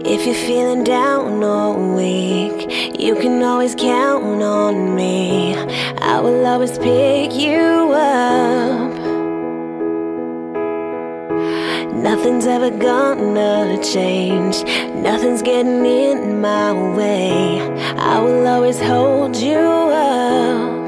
If you're feeling down or weak, you can always count on me. I will always pick you up. Nothing's ever gonna change. Nothing's getting in my way. I will always hold you up.